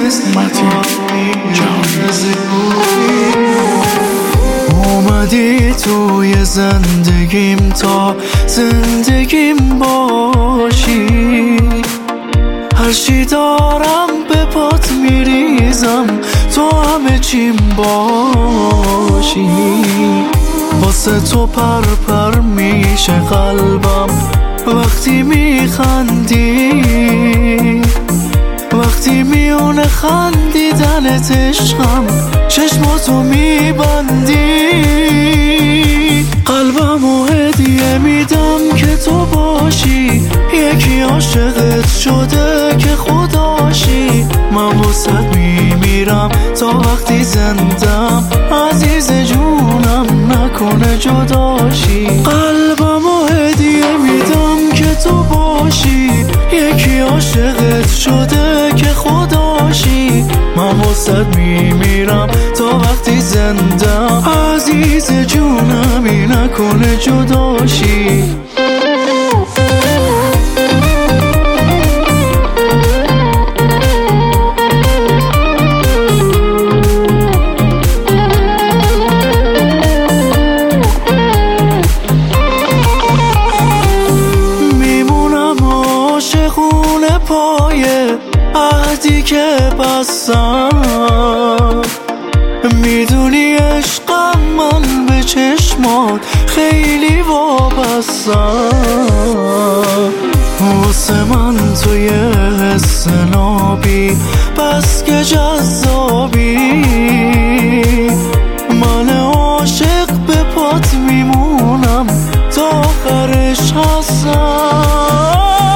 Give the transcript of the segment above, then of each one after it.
اومدی توی زندگیم تا زندگیم باشی، هرچی دارم به پات میریزم تو همه چیم باشی. واسه تو پر پر میشه قلبم وقتی میخندی، وقتی میونه خندیدنت عشقم چشماتو میبندی. قلبمو هدیه میدم که تو باشی، یکی عاشقت شده که خداشی. من واسه میمیرم تا وقتی زندم، عزیز جونم نکنه جداشی. قلبمو هدیه میدم که تو باشی، یکی عاشقت شده که خداشی. من واسه میمیرم تا وقتی زندم، عزیز جونمی نکنه جداشی. پای عهدی که بستم، میدونی عشقم من به چشمات خیلی وابستم. واسه من توی حس نابی بس که جذابی، من عاشق به پات میمونم تا آخرش هستم.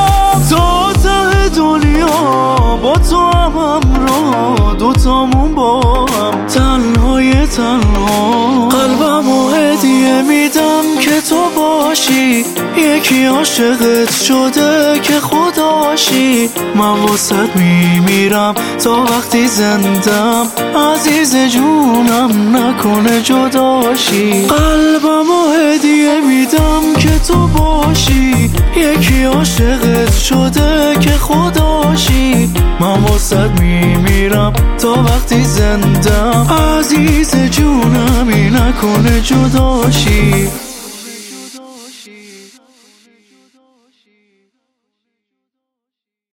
با تو هم همراه، دوتامون با هم تنهای تنها. قلبمو هدیه میدم که تو باشی، یکی عاشقت شده که خداشی. من واسه میمیرم تا وقتی زندم، عزیز جونم نکنه جداشی. قلبمو هدیه میدم که تو باشی، یکی عاشقت شده که خداشی. من واسه میمیرم تا وقتی زندم، عزیز جونمی نکنه جداشی.